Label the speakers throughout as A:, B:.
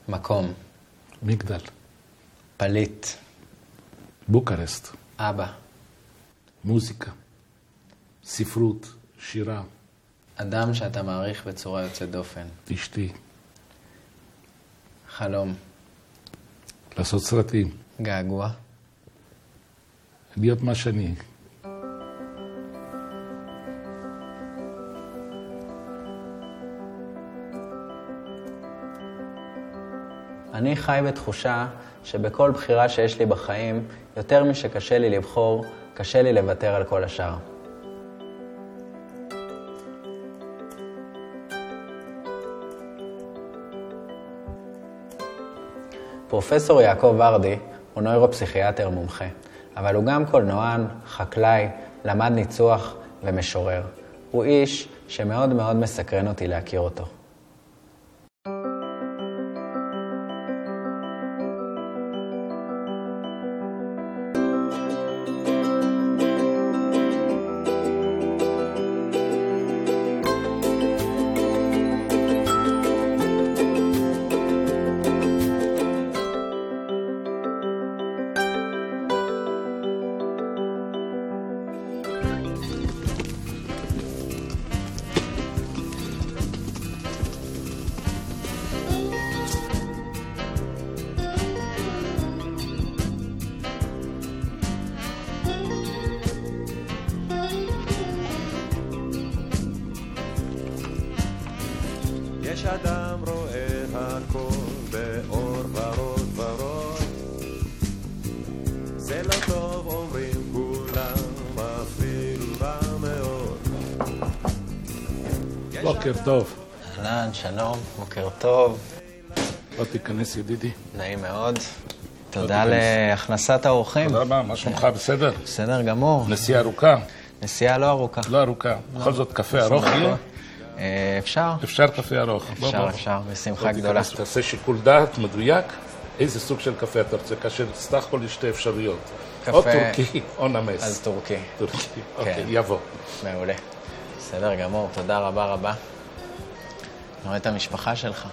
A: מקום.
B: מגדל.
A: פליט.
B: בוקרשט.
A: אבא.
B: מוזיקה. ספרות. שירה.
A: אדם שאתה מעריך בצורה יוצאת דופן.
B: אשתי.
A: חלום.
B: לעשות סרטים.
A: געגוע.
B: להיות מה שאני.
A: אני חי בתחושה שבכל בחירה שיש לי בחיים, יותר משקשה לי לבחור, קשה לי לוותר על כל השאר. פרופסור יעקב ורדי הוא נוירופסיכיאטר מומחה, אבל הוא גם קולנוען, חקלאי, למד ניצוח ומשורר. הוא איש שמאוד מאוד מסקרן אותי להכיר אותו.
C: יש אדם רואה הכל באור ורוד ורוד, זה לא טוב אומרים כולם, אפילו רע מאוד.
B: בוקר טוב.
A: אהלן, שלום, בוקר טוב.
B: בוא תיכנס ידידי.
A: נעים מאוד. תודה להכנסת האורחים.
B: תודה רבה, מה שלומך בסדר?
A: בסדר גמור.
B: נסיעה ארוכה?
A: נסיעה לא ארוכה.
B: לא ארוכה. בכל זאת קפה ארוך יהיה?
A: אפשר?
B: אפשר קפה ארוך.
A: אפשר, בשמחה גדולה.
B: תעשה שיקול דעת מדויק, איזה סוג של קפה אתה רוצה, כאשר סך הכל יש שתי אפשרויות. או טורקי או נמס.
A: אז טורקי.
B: טורקי, אוקיי, יבוא.
A: מעולה. בסדר גמור, תודה רבה רבה. אני רואה את המשפחה שלך.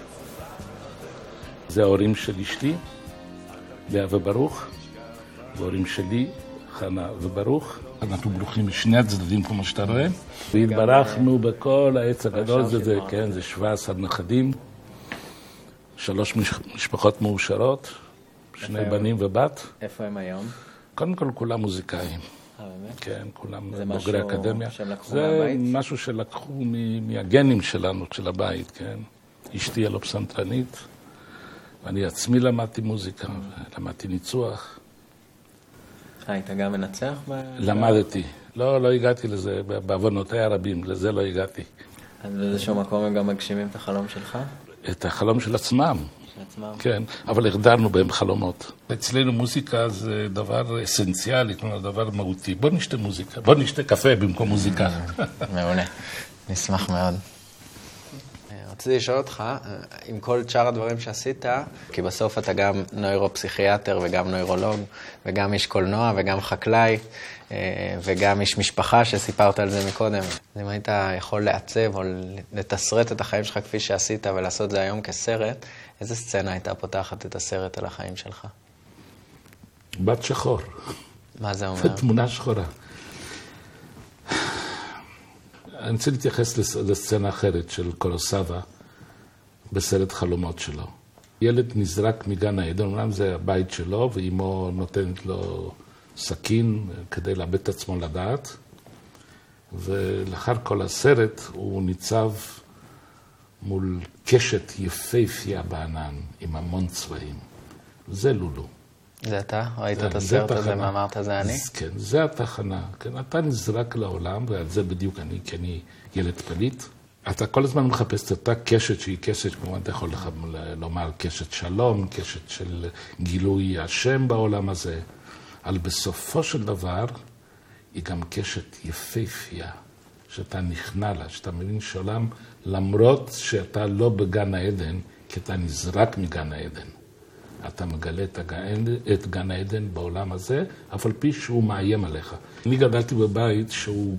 B: זה ההורים של אשתי, לאה וברוך, וההורים שלי, חנה וברוך. אנחנו ברוכים משני הצדדים, כמו שאתה רואה. והתברכנו בכל העץ הגדול, זה 17 נכדים, 3 משפחות מאושרות, 2 בנים ובת.
A: איפה הם היום?
B: קודם כל, כולם מוזיקאים.
A: באמת?
B: כן, כולם
A: בוגרי
B: אקדמיה.
A: זה משהו שהם לקחו
B: זה
A: מהבית?
B: משהו שלקחו מהגנים שלנו, של הבית, כן. אשתי הלא פסנתרנית, ואני עצמי למדתי מוזיקה, למדתי ניצוח.
A: היית גם מנצח?
B: למדתי. לא הגעתי לזה, בעוונותיי הרבים, לזה לא הגעתי.
A: אז באיזשהו מקום הם גם מגשימים את החלום שלך?
B: את החלום של עצמם.
A: של עצמם?
B: כן, אבל הגדרנו בהם חלומות. אצלנו מוזיקה זה דבר אסנציאלי, כלומר דבר מהותי. בוא נשתה מוזיקה, בוא נשתה קפה במקום מוזיקה.
A: מעולה, נשמח מאוד. רציתי לשאול אותך, עם כל שאר הדברים שעשית, כי בסוף אתה גם נוירופסיכיאטר וגם נוירולוג, וגם איש קולנוע וגם חקלאי, וגם איש משפחה שסיפרת על זה מקודם. אם היית יכול לעצב או לתסרט את החיים שלך כפי שעשית ולעשות זה היום כסרט, איזה סצנה הייתה פותחת את הסרט על החיים שלך?
B: בת שחור.
A: מה זה אומר?
B: תמונה שחורה. אני רוצה להתייחס לסצנה אחרת של קורוסאווה בסרט חלומות שלו. ילד נזרק מגן העדן, אומנם זה הבית שלו, ואימו נותנת לו סכין כדי לאבד את עצמו לדעת, ולאחר כל הסרט הוא ניצב מול קשת יפהפייה בענן עם המון צבעים. זה לולו.
A: זה אתה? ראית את הסרט הזה ואמרת זה אני?
B: כן, זה התחנה. כן, אתה נזרק לעולם, ועל זה בדיוק אני, כי אני ילד פליט. אתה כל הזמן מחפש את אותה קשת שהיא קשת, כמובן אתה יכול לומר קשת שלום, קשת של גילוי השם בעולם הזה, אבל בסופו של דבר היא גם קשת יפהפייה, שאתה נכנע לה, שאתה מבין שעולם, למרות שאתה לא בגן העדן, כי אתה נזרק מגן העדן. אתה מגלה את גן העדן בעולם הזה, אף על פי שהוא מאיים עליך. אני גדלתי בבית שהוא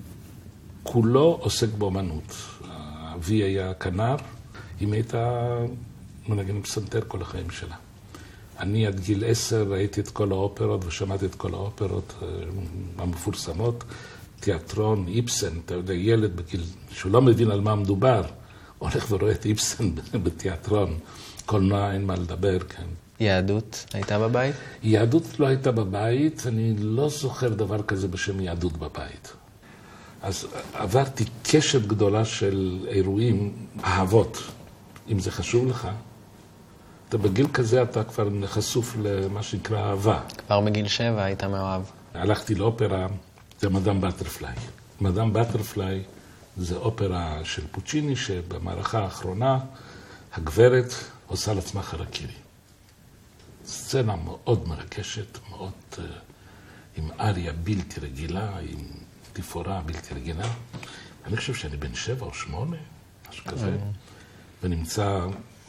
B: כולו עוסק באמנות. אבי היה כנר, אמי הייתה מנגנת פסנתר כל החיים שלה. אני עד גיל 10 ראיתי את כל האופרות ושמעתי את כל האופרות המפורסמות. תיאטרון, איבסן, אתה יודע, ילד בגיל שהוא לא מבין על מה מדובר, הולך ורואה את איבסן בתיאטרון. קולנוע, אין מה לדבר, כן.
A: יהדות הייתה בבית?
B: יהדות לא הייתה בבית, אני לא זוכר דבר כזה בשם יהדות בבית. אז עברתי קשת גדולה של אירועים, אהבות. אם זה חשוב לך, אתה בגיל כזה אתה כבר חשוף למה שנקרא אהבה.
A: כבר בגיל 7 היית מאוהב.
B: הלכתי לאופרה, זה מדאם בטרפליי. מדאם בטרפליי זה אופרה של פוצ'יני, שבמערכה האחרונה הגברת עושה לעצמה חרקירי. סצנה מאוד מרגשת, מאוד עם אריה בלתי רגילה, עם תפאורה בלתי רגילה. אני חושב שאני בן 7 או 8, משהו כזה, ונמצא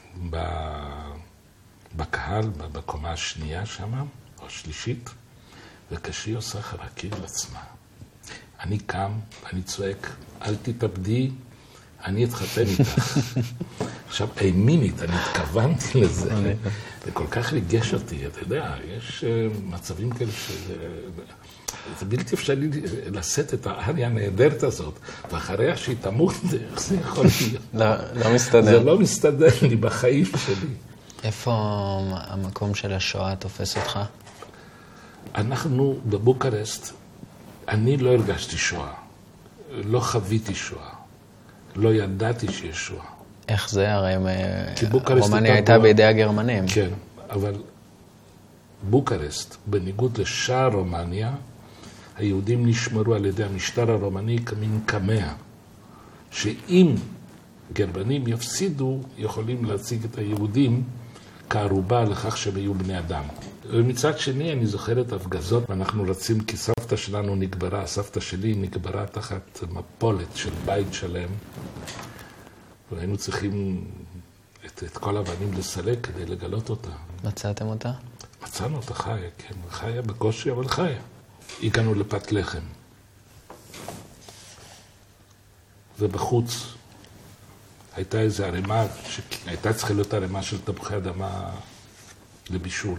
B: בקהל, בקומה השנייה שם, או השלישית, וכשהיא עושה חרקירי לעצמה. אני קם, אני צועק, אל תתאבדי, אני אתחתן איתך. עכשיו, האמינית, אני התכוונתי לזה, זה כל כך ריגש אותי, אתה יודע, יש מצבים כאלה זה בלתי אפשרי לשאת את האריה הנהדרת הזאת, ואחריה שהיא תמות, איך זה יכול להיות?
A: לא מסתדר.
B: זה לא מסתדר לי בחיים שלי.
A: איפה המקום של השואה תופס אותך?
B: אנחנו בבוקרשט, אני לא הרגשתי שואה, לא חוויתי שואה, לא ידעתי שיש שואה.
A: איך זה? הרי רומניה הייתה בידי הגרמנים.
B: כן, אבל בוקרשט, בניגוד לשאר רומניה, היהודים נשמרו על ידי המשטר הרומני כמין קמע, שאם גרמנים יפסידו, יכולים להציג את היהודים כערובה לכך שהם היו בני אדם. ומצד שני, אני זוכר את ההפגזות, ואנחנו רצים כי סבתא שלנו נגברה, סבתא שלי נגברה תחת מפולת של בית שלם, והיינו צריכים את כל האבנים לסלק כדי לגלות אותה.
A: מצאתם אותה?
B: מצאנו אותה חיה, כן, חיה בקושי, אבל חיה. הגענו לפת לחם. ובחוץ הייתה איזו ערימה, שהייתה צריכה להיות ערימה של תפוחי אדמה לבישול.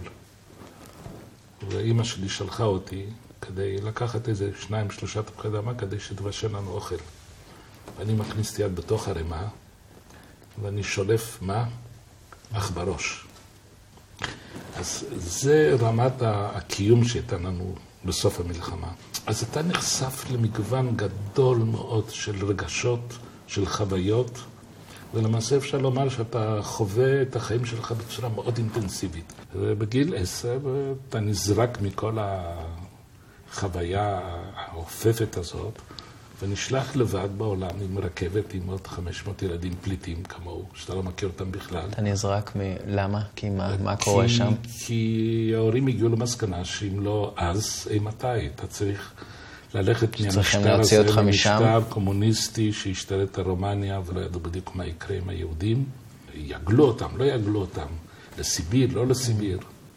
B: ואמא שלי שלחה אותי כדי לקחת איזה 2-3 תפוחי אדמה כדי שתבשל לנו אוכל. ואני מכניס יד בתוך ערימה, ואני שולף מה? אך בראש. אז זה רמת הקיום שהייתה לנו בסוף המלחמה. אז אתה נחשף למגוון גדול מאוד של רגשות, של חוויות, ולמעשה אפשר לומר שאתה חווה את החיים שלך בצורה מאוד אינטנסיבית. ובגיל 10 אתה נזרק מכל החוויה האופפת הזאת, ונשלח לבד בעולם עם רכבת עם עוד 500 ילדים פליטים כמוהו, שאתה לא מכיר אותם בכלל.
A: אתה נזרק למה? כי מה קורה שם?
B: כי ההורים הגיעו למסקנה שאם לא אז, מתי? אתה צריך ללכת מהמשטר הזה למשטר קומוניסטי שהשתלט על רומניה, ולא ידעו בדיוק מה יקרה עם היהודים. יגלו אותם, לא יגלו אותם, לסיביר, לא לסיביר.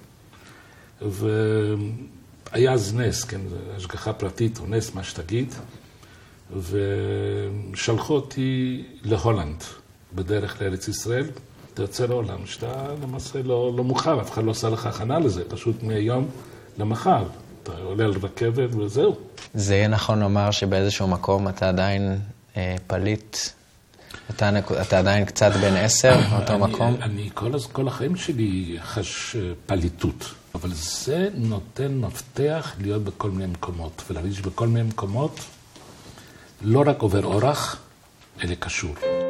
B: והיה אז נס, כן, השגחה פרטית או נס, מה שתגיד. ושלחו אותי להולנד, בדרך לארץ ישראל. אתה יוצא להולנד, שאתה למעשה לא מוכר, אף אחד לא עושה לך הכנה לזה, פשוט מהיום למחר. אתה עולה על רכבת וזהו.
A: זה יהיה נכון לומר שבאיזשהו מקום אתה עדיין פליט, אתה עדיין קצת בן 10 באותו מקום?
B: אני כל החיים שלי חש פליטות, אבל זה נותן מפתח להיות בכל מיני מקומות, ולהרגיש בכל מיני מקומות לא רק עובר אורח, אלא קשור.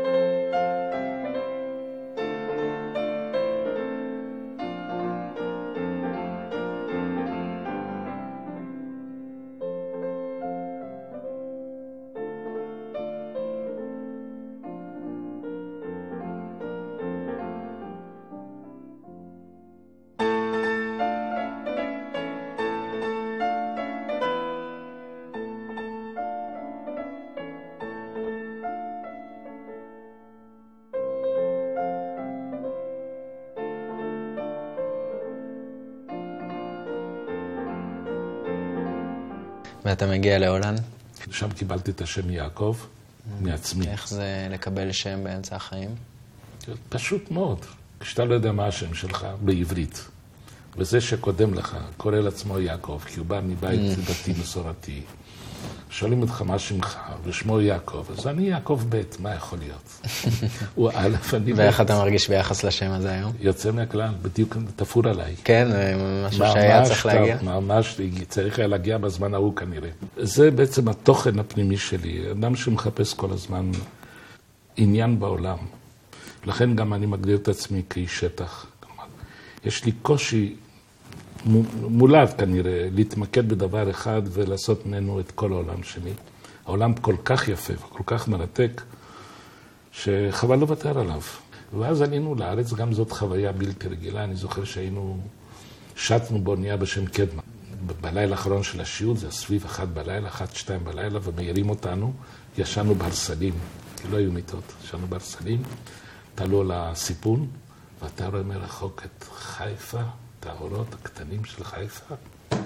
A: ואתה מגיע להולנד?
B: שם קיבלתי את השם יעקב מעצמי.
A: איך זה לקבל שם באמצע החיים?
B: פשוט מאוד. כשאתה לא יודע מה השם שלך בעברית, וזה שקודם לך קורא לעצמו יעקב, כי הוא בא מבית דתי מסורתי, שואלים אותך מה שמך, ושמו יעקב, אז אני יעקב ב', מה יכול להיות? הוא א', אני ב'.
A: ואיך אתה מרגיש ביחס לשם הזה היום?
B: יוצא מהכלל, בדיוק תפור עליי.
A: כן, משהו שהיה צריך להגיע?
B: ממש, צריך היה להגיע בזמן ההוא כנראה. זה בעצם התוכן הפנימי שלי, אדם שמחפש כל הזמן עניין בעולם. לכן גם אני מגדיר את עצמי כאיש שטח. יש לי קושי מולד כנראה להתמקד בדבר אחד ולעשות ממנו את כל העולם שלי. העולם כל כך יפה וכל כך מרתק, שחבל לוותר עליו. ואז עלינו לארץ, גם זאת חוויה בלתי רגילה. אני זוכר שטנו באונייה בשם קדמה. בלילה האחרון של השיעור, זה סביב 1 בלילה, 1-2 בלילה, ומעירים אותנו. ישנו בהרסלים, כי לא היו מיטות. ישנו בהרסלים, תעלו על הסיפון, ואתה רואה מרחוק את חיפה, את האורות הקטנים של חיפה,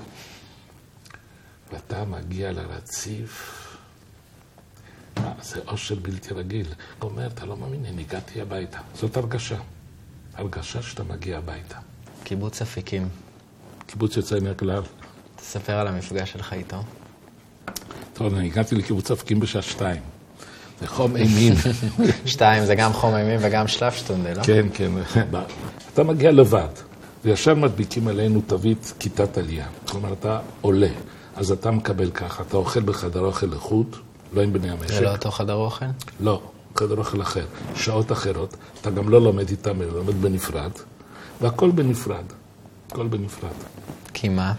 B: ואתה מגיע לרציף. זה אושר בלתי רגיל. הוא אומר, אתה לא מאמין, אני הגעתי הביתה. זאת הרגשה שאתה מגיע הביתה.
A: קיבוץ אפיקים.
B: קיבוץ יוצא מהכלל.
A: תספר על המפגש שלך איתו.
B: טוב, אני הגעתי לקיבוץ אפיקים בשעה 2. זה חום אימים.
A: 2, זה גם חום אימים וגם שלפשטונדה, לא?
B: כן, כן. אתה מגיע לבד, וישר מדביקים עלינו תווית כיתת עלייה. כלומר, אתה עולה, אז אתה מקבל ככה, אתה אוכל בחדר אוכל לחוד, לא עם בני המשק.
A: זה לא אותו חדר אוכל?
B: לא, חדר אוכל אחר. שעות אחרות, אתה גם לא לומד איתם, אתה לומד בנפרד, והכל בנפרד. הכל בנפרד.
A: כי מה?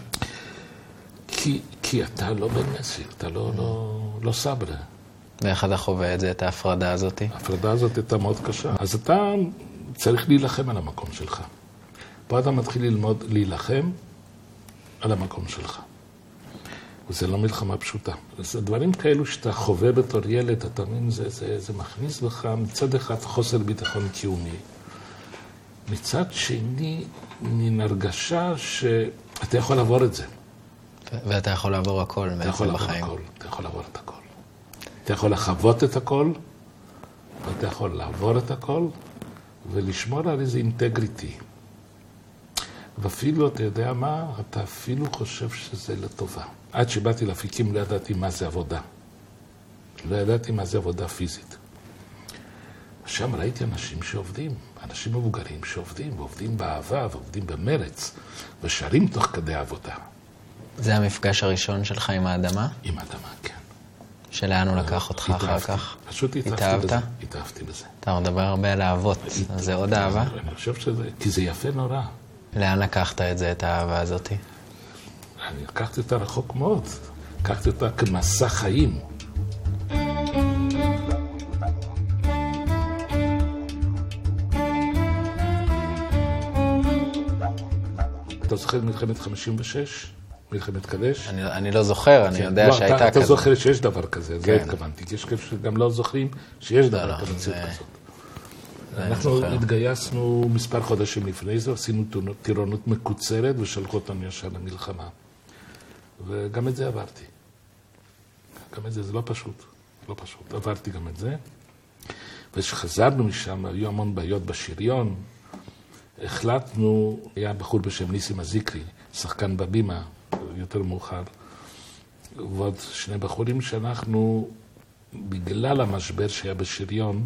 B: כי אתה לא בן משק, אתה לא סברה.
A: ואיך אתה חווה את זה, את ההפרדה הזאת?
B: ההפרדה הזאת הייתה מאוד קשה. אז אתה צריך להילחם על המקום שלך. פה אתה מתחיל ללמוד להילחם על המקום שלך. וזה לא מלחמה פשוטה. זה דברים כאלו שאתה חווה בתור ילד, אתה מבין, זה מכניס בך מצד אחד חוסר ביטחון קיומי. מצד שני, מן הרגשה שאתה יכול לעבור את זה.
A: ואתה יכול לעבור הכל בעצם בחיים.
B: אתה יכול לעבור את הכל. אתה יכול לחוות את הכל, ואתה יכול לעבור את הכל, ולשמור על איזה אינטגריטי. ואפילו, אתה יודע מה, אתה אפילו חושב שזה לטובה. עד שבאתי לאפיקים לא ידעתי מה זה עבודה. לא ידעתי מה זה עבודה פיזית. שם ראיתי אנשים שעובדים, אנשים מבוגרים שעובדים, ועובדים באהבה, ועובדים במרץ, ושרים תוך כדי עבודה.
A: זה המפגש הראשון שלך עם האדמה?
B: עם האדמה, כן.
A: שלאן הוא לקח אותך אחר כך?
B: פשוט התאהבתי בזה.
A: אתה מדבר הרבה על אהבות, אז זה עוד אהבה?
B: אני חושב שזה, כי זה יפה נורא.
A: לאן לקחת את זה, את האהבה הזאת?
B: אני לקחתי אותה רחוק מאוד. לקחתי אותה כמסע חיים. אתה זוכר את מלחמת 56? מלחמת קדש?
A: אני לא זוכר, אני יודע שהייתה כזאת.
B: אתה זוכר שיש דבר כזה, זה התכוונתי. יש כאלה שגם לא זוכרים שיש דבר כזה. אנחנו התגייסנו מספר חודשים לפני זה, עשינו טירונות מקוצרת ושלחו אותנו ישר למלחמה. וגם את זה עברתי. גם את זה, זה לא פשוט. לא פשוט. עברתי גם את זה. וכשחזרנו משם, היו המון בעיות בשריון. החלטנו, היה בחור בשם ניסים הזיקרי, שחקן בבימה, יותר מאוחר. ועוד 2 בחורים שאנחנו, בגלל המשבר שהיה בשריון,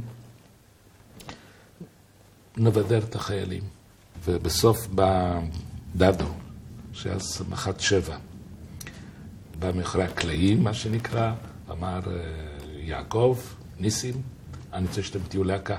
B: נבדר את החיילים. ובסוף בא דדו, שהיה מח"ט 7, בא מאחורי הקלעים, מה שנקרא, אמר, יעקב, ניסים, אני רוצה שאתם תהיו להקה.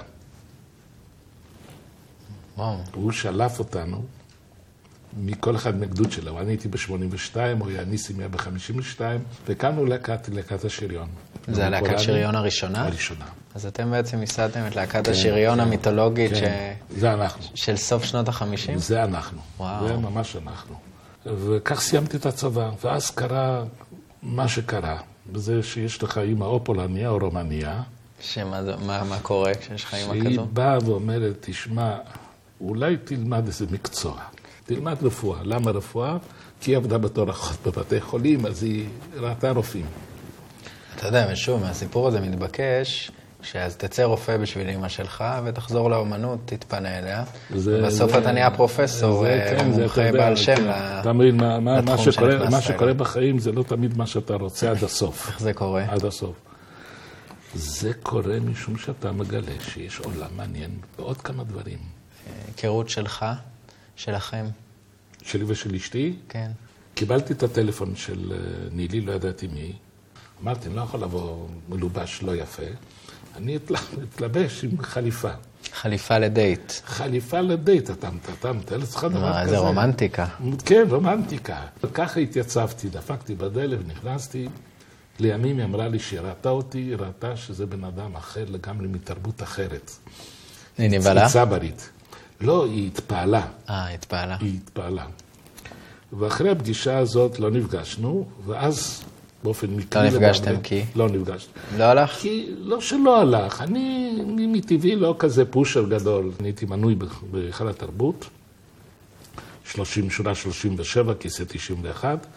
A: וואו.
B: הוא שלף אותנו מכל אחד מהגדוד שלו. אני הייתי ב-82, הוא היה ניסים היה ב-52, והקמנו להקת השריון.
A: זה הלהקת שריון הראשונה?
B: הראשונה.
A: אז אתם בעצם ייסדתם את להקת השריון המיתולוגית
B: זה אנחנו.
A: של סוף שנות ה-50?
B: זה אנחנו.
A: וואו.
B: זה ממש אנחנו. וכך סיימתי את הצבא, ואז קרה מה שקרה, בזה שיש לך אימא או פולניה או רומניה.
A: מה קורה כשיש לך אימא כזו?
B: שהיא באה ואומרת, תשמע, אולי תלמד איזה מקצוע. תלמד רפואה. למה רפואה? כי היא עבדה בתור אחות בבתי חולים, אז היא ראתה רופאים.
A: אתה יודע, ושוב, מהסיפור הזה מתבקש שאז תצא רופא בשביל אמא שלך, ותחזור לאומנות, תתפנה אליה. ובסוף אתה נהיה פרופסור, מומחה בעל שם לתחום שנכנסת אליה.
B: מה שקורה בחיים זה לא תמיד מה שאתה רוצה עד הסוף.
A: איך זה קורה?
B: עד הסוף. זה קורה משום שאתה מגלה שיש עולם מעניין בעוד כמה דברים.
A: היכרות שלך, שלכם.
B: שלי ושל אשתי?
A: כן.
B: קיבלתי את הטלפון של נילי, לא ידעתי מי. אמרתי, אני לא יכול לבוא מלובש לא יפה. אני אתלבש עם חליפה.
A: חליפה לדייט.
B: חליפה לדייט, אתה מתאר לך דבר כזה.
A: זה רומנטיקה.
B: כן, רומנטיקה. וככה התייצבתי, דפקתי בדלת ונכנסתי. לימים היא אמרה לי שהיא ראתה אותי, ראתה שזה בן אדם אחר לגמרי מתרבות אחרת.
A: היא נבהלה?
B: היא צברית. לא, היא התפעלה.
A: התפעלה.
B: היא התפעלה. ואחרי הפגישה הזאת לא נפגשנו, ואז באופן מקרי...
A: לא נפגשתם כי?
B: לא נפגשנו.
A: לא הלך?
B: כי לא שלא הלך. אני מטבעי לא כזה פושר גדול. אני הייתי מנוי בהיכל התרבות, שורה 37, כיסא 91,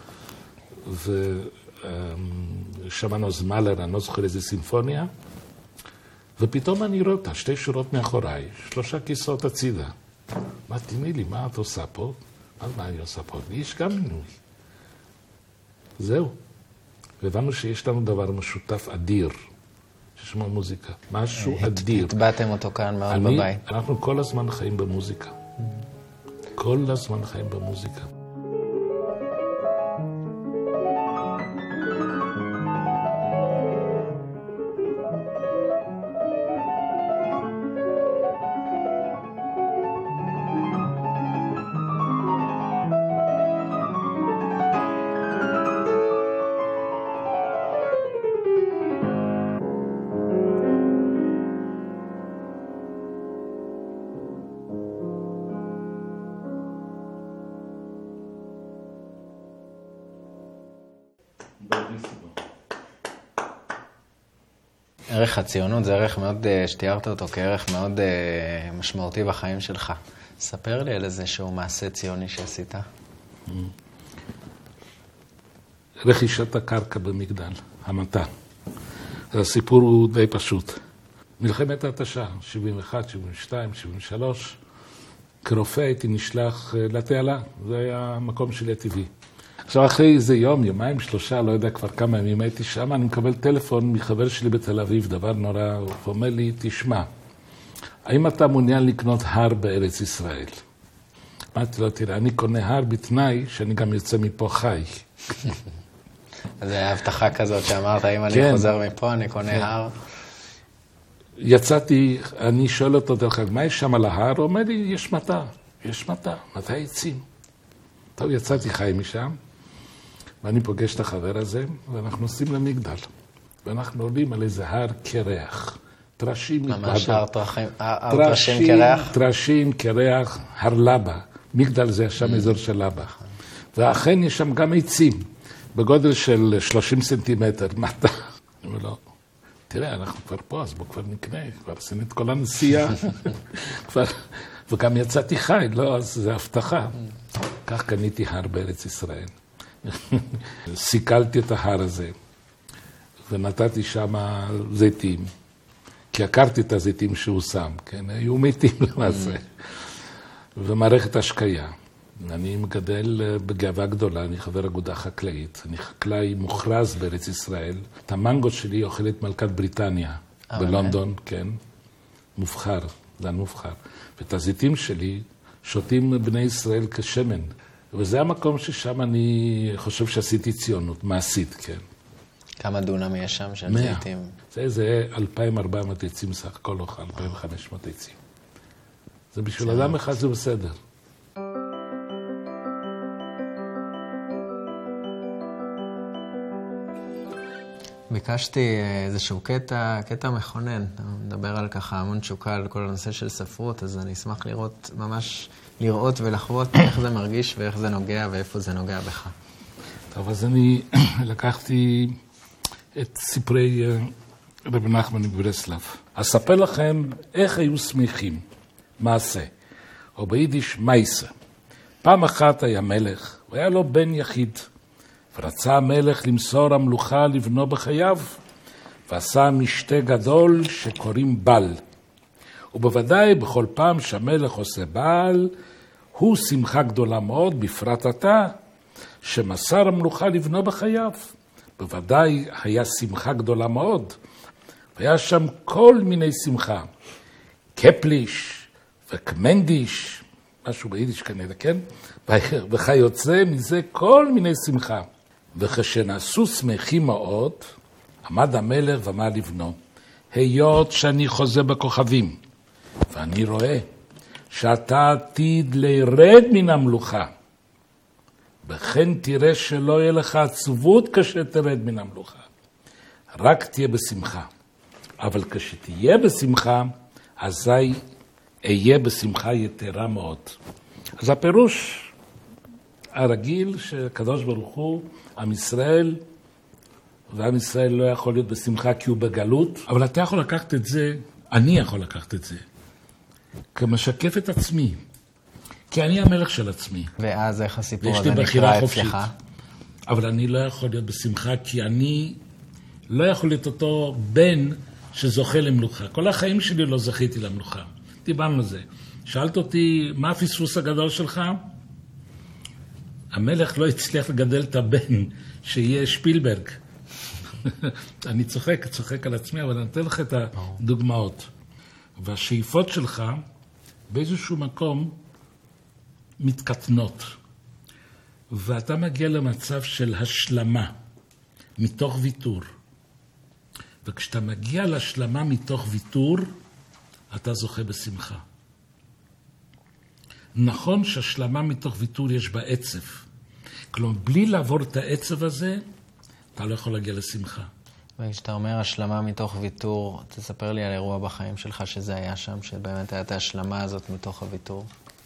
B: ושמענו אז מאלר, אני לא זוכר איזה סימפוניה, ופתאום אני רואה אותה, 2 שורות מאחוריי, 3 כיסאות הצידה. אמרתי, מילי, מה את עושה פה? מה אני עושה פה? יש גם מינוי. זהו. והבנו שיש לנו דבר משותף אדיר, ששמו מוזיקה. משהו אדיר.
A: התבאתם אותו כאן מאוד בבית.
B: אנחנו כל הזמן חיים במוזיקה. כל הזמן חיים במוזיקה.
A: ערך הציונות זה ערך מאוד, שתיארת אותו כערך מאוד משמעותי בחיים שלך. ספר לי על איזשהו מעשה ציוני שעשית.
B: רכישת הקרקע במגדל, המטה. הסיפור הוא די פשוט. מלחמת התשה, 71, 72, 73. כרופא הייתי נשלח לתעלה, זה היה המקום שלי הטבעי. עכשיו אחרי איזה יום, יומיים, 3, לא יודע כבר כמה ימים הייתי שם, אני מקבל טלפון מחבר שלי בתל אביב, דבר נורא, הוא אומר לי, תשמע, האם אתה מעוניין לקנות הר בארץ ישראל? אמרתי לו, תראה, אני קונה הר בתנאי שאני גם יוצא מפה חי.
A: אז היה הבטחה כזאת שאמרת, אם אני חוזר מפה, אני קונה הר.
B: יצאתי, אני שואל אותו דרך אגב, מה יש שם על ההר? הוא אומר לי, יש מטע, מטע עצים. טוב, יצאתי חי משם, ואני פוגש את החבר הזה, ואנחנו נוסעים למגדל. ואנחנו עולים על איזה הר קרח. טרשים.
A: ממש הר טרשים קרח?
B: טרשים, קרח, הר לבה. מגדל זה שם אזור של לבה. ואכן יש שם גם עצים, בגודל של 30 סנטימטר. מטע. אני אומר לו, תראה, אנחנו כבר פה, אז בוא כבר נקנה, כבר עשינו את כל הנסיעה. וגם יצאתי חי, לא, אז זה הבטחה. כך קניתי הר בארץ ישראל. סיכלתי את ההר הזה, ונתתי שם זיתים, כי הכרתי את הזיתים שהוא שם, כן? היו מתים למעשה. ומערכת השקיה. אני מגדל בגאווה גדולה, אני חבר אגודה חקלאית, אני חקלאי מוכרז בארץ ישראל. את המנגו שלי אוכלת מלכת בריטניה, בלונדון, כן? מובחר, זה מובחר. ואת הזיתים שלי שותים בני ישראל כשמן. וזה המקום ששם אני חושב שעשיתי ציונות, מעשית, כן.
A: כמה דונם יש שם של זיתים?
B: זה 2,400 עצים סך הכל, 2,500 עצים. זה בשביל אדם אחד זה בסדר.
A: ביקשתי איזשהו קטע מכונן. מדבר על ככה המון תשוקה על כל הנושא של ספרות, אז אני אשמח לראות ולחוות איך זה מרגיש ואיך זה נוגע ואיפה זה נוגע בך.
B: טוב, אז אני לקחתי את ספרי רב נחמן מברסלב. אספר לכם איך היו שמחים, מעשה, או ביידיש מייסה. פעם אחת היה מלך, והיה לו בן יחיד. ורצה המלך למסור המלוכה לבנו בחייו, ועשה משתה גדול שקוראים בל. ובוודאי בכל פעם שהמלך עושה בל, הוא שמחה גדולה מאוד, בפרט אתה, שמסר המלוכה לבנו בחייו. בוודאי היה שמחה גדולה מאוד, והיה שם כל מיני שמחה. קפליש וקמנדיש, משהו ביידיש כנראה, כן? וכיוצא מזה כל מיני שמחה. וכשנעשו שמחים מאוד, עמד המלך ואמר לבנו, היות שאני חוזה בכוכבים, ואני רואה שאתה עתיד לירד מן המלוכה, וכן תראה שלא יהיה לך עצבות כשתרד מן המלוכה. רק תהיה בשמחה. אבל כשתהיה בשמחה, אזי אהיה בשמחה יתרה מאוד. אז הפירוש הרגיל שקדוש ברוך הוא, עם ישראל, ועם ישראל לא יכול להיות בשמחה כי הוא בגלות, אבל אתה יכול לקחת את זה, אני יכול לקחת את זה, כמשקף את עצמי, כי אני המלך של עצמי.
A: ואז איך הסיפור הזה נקרא אצלך?
B: אבל אני לא יכול להיות בשמחה, כי אני לא יכול להיות אותו בן שזוכה למלוכה. כל החיים שלי לא זכיתי למלוכה. דיברנו על זה. שאלת אותי, מה הפספוס הגדול שלך? המלך לא הצליח לגדל את הבן שיהיה שפילברג. אני צוחק על עצמי, אבל אני אתן לך את הדוגמאות. והשאיפות שלך באיזשהו מקום מתקטנות. ואתה מגיע למצב של השלמה מתוך ויתור. וכשאתה מגיע להשלמה מתוך ויתור, אתה זוכה בשמחה. נכון שהשלמה מתוך ויתור יש בה עצב. כלומר, בלי לעבור את העצב הזה, אתה לא יכול להגיע לשמחה.
A: וכשאתה אומר השלמה מתוך ויתור, תספר לי על אירוע בחיים שלך שזה היה שם, שבאמת הייתה השלמה הזאת מתוך הוויתור.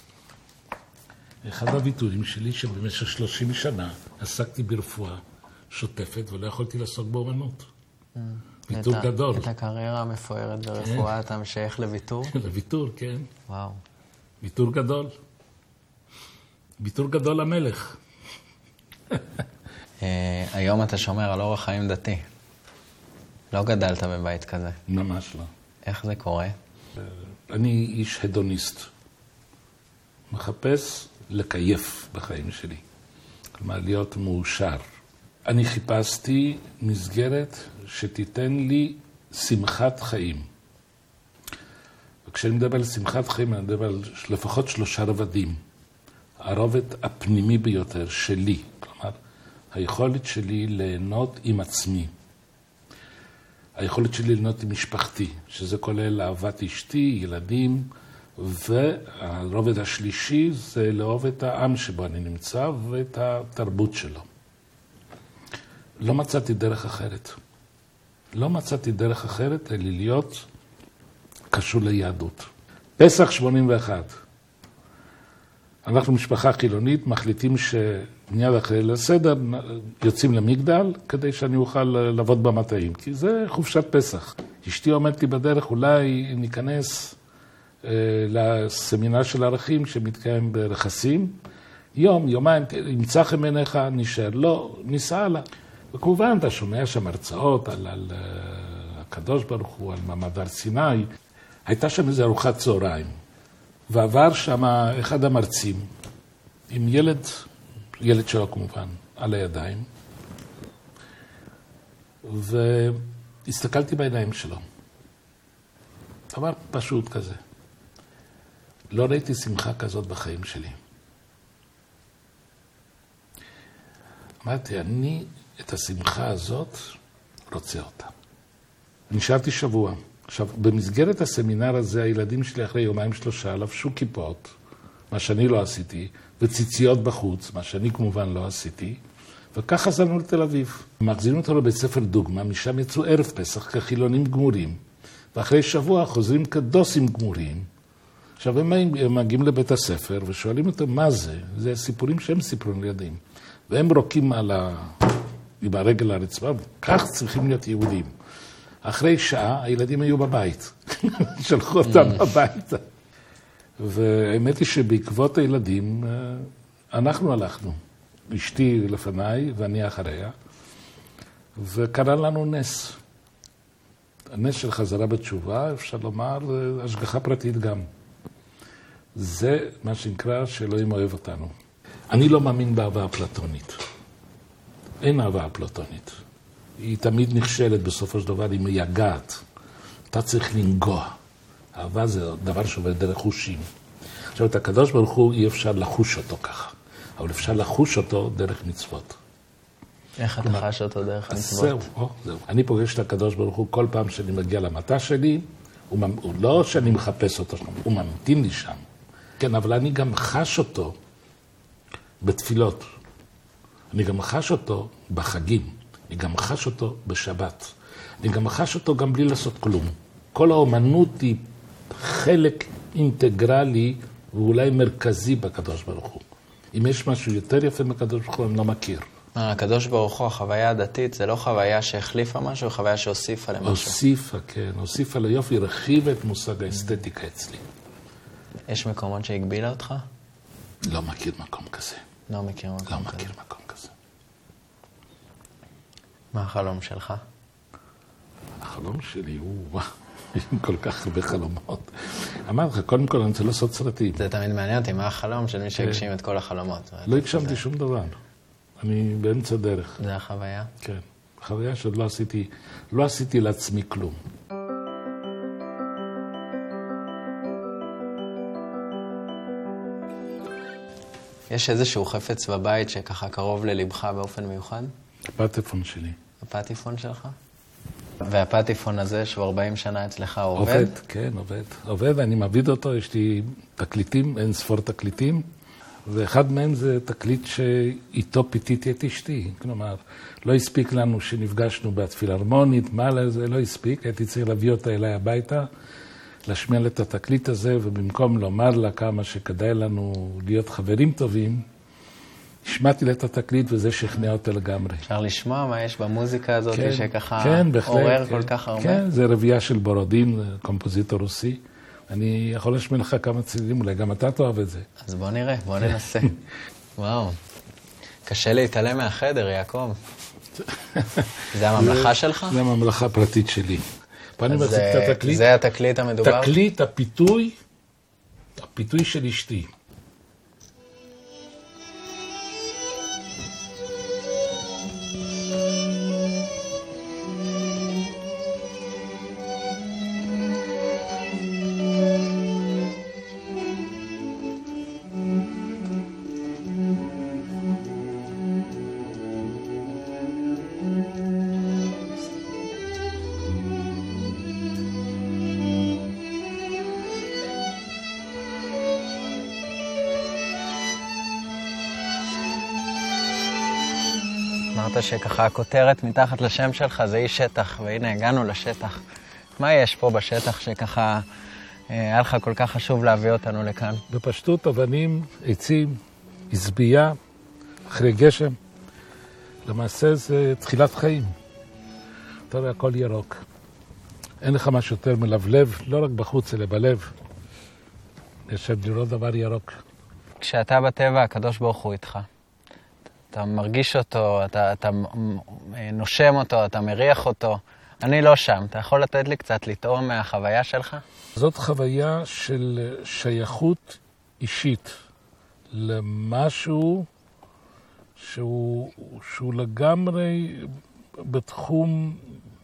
B: אחד הוויתורים שלי שבמשך 30 שנה עסקתי ברפואה שוטפת ולא יכולתי לעסוק באומנות. ויתור גדול.
A: את הקריירה המפוארת ברפואה אתה משייך לוויתור?
B: לוויתור, כן.
A: וואו.
B: ויתור גדול. ויתור גדול למלך.
A: היום אתה שומר על אורח חיים דתי. לא גדלת בבית כזה.
B: ממש לא.
A: איך זה קורה?
B: אני איש הדוניסט. מחפש לקייף בחיים שלי. כלומר, להיות מאושר. אני חיפשתי מסגרת שתיתן לי שמחת חיים. וכשאני מדבר על שמחת חיים, אני מדבר על לפחות 3 רבדים. הרובד הפנימי ביותר שלי, כלומר, היכולת שלי ליהנות עם עצמי. היכולת שלי ליהנות עם משפחתי, שזה כולל אהבת אשתי, ילדים, והרובד השלישי זה לאהוב את העם שבו אני נמצא ואת התרבות שלו. לא מצאתי דרך אחרת. לא מצאתי דרך אחרת אלא להיות קשור ליהדות. פסח 81. אנחנו משפחה חילונית, מחליטים שמיד אחרי לסדר יוצאים למגדל כדי שאני אוכל לעבוד במטעים, כי זה חופשת פסח. אשתי אומרת לי בדרך, אולי ניכנס לסמינר של ערכים שמתקיים ברכסים, יום, יומיים, ימצא חן בעיניך, נשאר, לא, ניסע לה. וכמובן, אתה שומע שם הרצאות על הקדוש ברוך הוא, על מעמד הר סיני. הייתה שם איזו ארוחת צהריים, ועבר שם אחד המרצים, עם ילד שלו כמובן, על הידיים, והסתכלתי בעיניים שלו. דבר פשוט כזה. לא ראיתי שמחה כזאת בחיים שלי. אמרתי, אני את השמחה הזאת רוצה אותה. נשארתי שבוע. עכשיו, במסגרת הסמינר הזה, הילדים שלי אחרי 2-3 לבשו כיפות, מה שאני לא עשיתי, וציציות בחוץ, מה שאני כמובן לא עשיתי, וכך חזרנו לתל אביב. מחזירים אותנו לבית ספר דוגמה, משם יצאו ערב פסח כחילונים גמורים, ואחרי שבוע חוזרים כדוסים גמורים. עכשיו, הם מגיעים לבית הספר ושואלים אותם מה זה. זה סיפורים שהם סיפרו לילדים. והם רוקים עם הרגל הרצפה, כך צריכים להיות יהודים. אחרי שעה, הילדים היו בבית. שלחו אותם הביתה. והאמת היא שבעקבות הילדים, אנחנו הלכנו. אשתי לפניי ואני אחריה. וקרה לנו נס. הנס של חזרה בתשובה, אפשר לומר, השגחה פרטית גם. זה מה שנקרא שאלוהים אוהב אותנו. אני לא מאמין באהבה אפלטונית. אין אהבה אפלטונית. היא תמיד נכשלת בסופו של דבר, היא מייגעת. אתה צריך לנגוע. אהבה זה דבר שעובד דרך חושים. עכשיו, את הקדוש ברוך הוא אי אפשר לחוש אותו ככה, אבל אפשר לחוש אותו דרך מצוות.
A: איך אתה חש אותו דרך מצוות?
B: זהו. אני פוגש את הקדוש ברוך הוא כל פעם שאני מגיע למטה שלי, הוא לא שאני מחפש אותו שם, הוא ממתין לי שם. כן, אבל אני גם חש אותו בתפילות. אני גם חש אותו בחגים. אני גם חש אותו בשבת. אני גם חש אותו גם בלי לעשות כלום. כל האומנות היא חלק אינטגרלי ואולי מרכזי בקדוש ברוך הוא. אם יש משהו יותר יפה מקדוש ברוך הוא, אני לא מכיר.
A: הקדוש ברוך הוא, החוויה הדתית, זה לא חוויה שהחליפה משהו, חוויה שהוסיפה למשהו.
B: הוסיפה, כן. הוסיפה ליופי, הרחיבה את מושג האסתטיקה אצלי.
A: יש מקומות שהגבילה אותך?
B: לא מכיר מקום כזה.
A: לא מכיר מקום כזה.
B: לא מכיר מקום כזה.
A: מה החלום שלך?
B: החלום שלי הוא... כל כך הרבה חלומות. אמרתי לך, קודם כל אני רוצה לעשות סרטים.
A: זה תמיד מעניין אותי, מה החלום של מי שהגשים את כל החלומות?
B: לא הגשמתי שום דבר. אני באמצע דרך.
A: זה החוויה?
B: כן. חוויה שעוד לא עשיתי לעצמי כלום.
A: יש איזשהו חפץ בבית שככה קרוב ללבך באופן מיוחד?
B: הפטיפון שלי.
A: הפטיפון שלך? והפטיפון הזה, שהוא 40 שנה אצלך, הוא עובד?
B: עובד, כן, עובד. עובד, אני מעביד אותו, יש לי תקליטים, אין ספור תקליטים, ואחד מהם זה תקליט שאיתו פיתיתי את אשתי. כלומר, לא הספיק לנו שנפגשנו בפילהרמונית, מה לזה, לא הספיק, הייתי צריך להביא אותה אליי הביתה, להשמיע את התקליט הזה, ובמקום לומר לה כמה שכדאי לנו להיות חברים טובים, השמעתי לה את התקליט וזה שכנע אותה לגמרי.
A: אפשר לשמוע מה יש במוזיקה הזאת שככה
B: בהחלט,
A: עורר כל כך הרבה?
B: כן, זה רבייה של בורודין, קומפוזיטור רוסי. אני יכול להשמיע לך כמה צלילים, אולי גם אתה תאהב את זה.
A: אז בוא נראה, בוא ננסה. וואו, קשה להתעלם מהחדר, יעקב. זה הממלכה שלך?
B: זה הממלכה הפרטית שלי. פה אני מחזיק את התקליט.
A: זה התקליט המדובר?
B: תקליט, הפיתוי של אשתי.
A: אמרת שככה הכותרת מתחת לשם שלך זה איש שטח, והנה הגענו לשטח. מה יש פה בשטח שככה היה לך כל כך חשוב להביא אותנו לכאן?
B: בפשטות אבנים, עצים, עזבייה, אחרי גשם. למעשה זה תחילת חיים. אתה רואה, הכל ירוק. אין לך משהו יותר מלבלב, לא רק בחוץ, אלא בלב. יש לראות דבר ירוק.
A: כשאתה בטבע, הקדוש ברוך הוא איתך. אתה מרגיש אותו, אתה נושם אותו, אתה מריח אותו. אני לא שם. אתה יכול לתת לי קצת לטעום מהחוויה שלך?
B: זאת חוויה של שייכות אישית למשהו שהוא לגמרי בתחום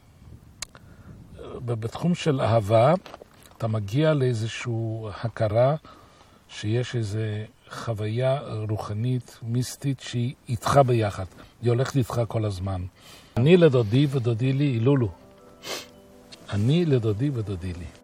B: של אהבה. אתה מגיע לאיזושהי הכרה שיש איזו חוויה רוחנית, מיסטית, שהיא איתך ביחד. היא הולכת איתך כל הזמן. אני לדודי ודודי לי אילולו. אני לדודי ודודי לי.